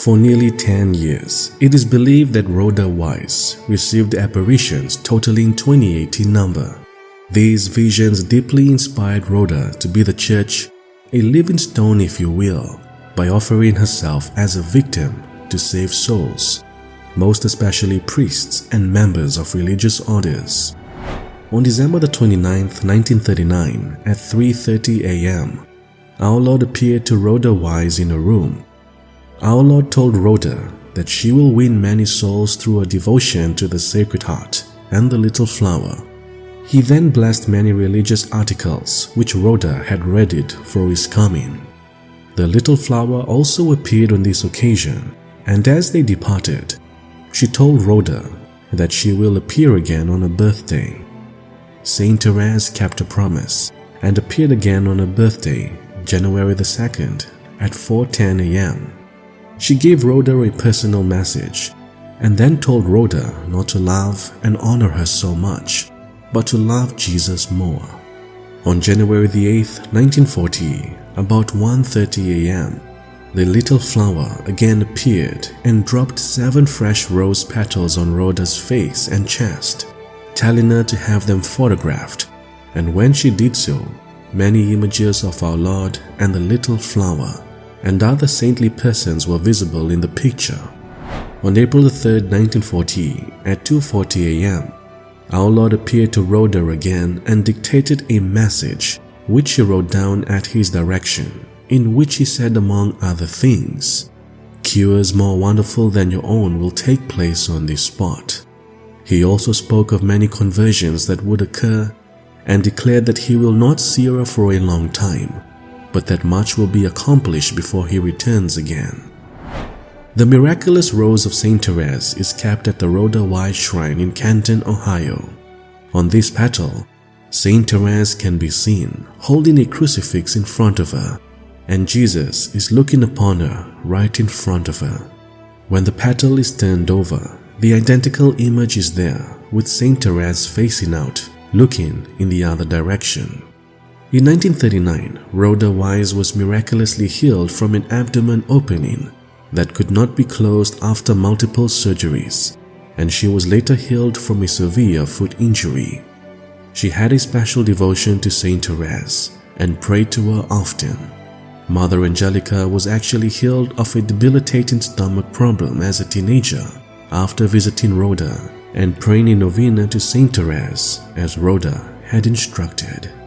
For nearly 10 years, it is believed that Rhoda Wise received apparitions totaling 28 in number. These visions deeply inspired Rhoda to be the church, a living stone if you will, by offering herself as a victim to save souls, most especially priests and members of religious orders. On December 29, 1939, at 3:30 a.m., our Lord appeared to Rhoda Wise in a room. Our Lord told Rhoda that she will win many souls through her devotion to the Sacred Heart and the Little Flower. He then blessed many religious articles which Rhoda had readied for his coming. The Little Flower also appeared on this occasion, and as they departed, she told Rhoda that she will appear again on her birthday. Saint Therese kept her promise and appeared again on her birthday, January 2nd, at 4:10 a.m. She gave Rhoda a personal message and then told Rhoda not to love and honor her so much, but to love Jesus more. On January 8th, 1940, about 1:30 a.m., the Little Flower again appeared and dropped 7 fresh rose petals on Rhoda's face and chest, telling her to have them photographed, and when she did so, many images of our Lord and the Little Flower and other saintly persons were visible in the picture. On April 3rd, 1940, at 2:40 a.m., our Lord appeared to Rhoda again and dictated a message which she wrote down at his direction, in which he said, among other things, "Cures more wonderful than your own will take place on this spot." He also spoke of many conversions that would occur and declared that he will not see her for a long time, but that much will be accomplished before he returns again. The miraculous rose of Saint Therese is kept at the Rhoda Wise Shrine in Canton, Ohio. On this petal, Saint Therese can be seen holding a crucifix in front of her, and Jesus is looking upon her right in front of her. When the petal is turned over, the identical image is there, with Saint Therese facing out, looking in the other direction. In 1939, Rhoda Wise was miraculously healed from an abdomen opening that could not be closed after multiple surgeries, and she was later healed from a severe foot injury. She had a special devotion to Saint Therese and prayed to her often. Mother Angelica was actually healed of a debilitating stomach problem as a teenager after visiting Rhoda and praying a novena to Saint Therese as Rhoda had instructed.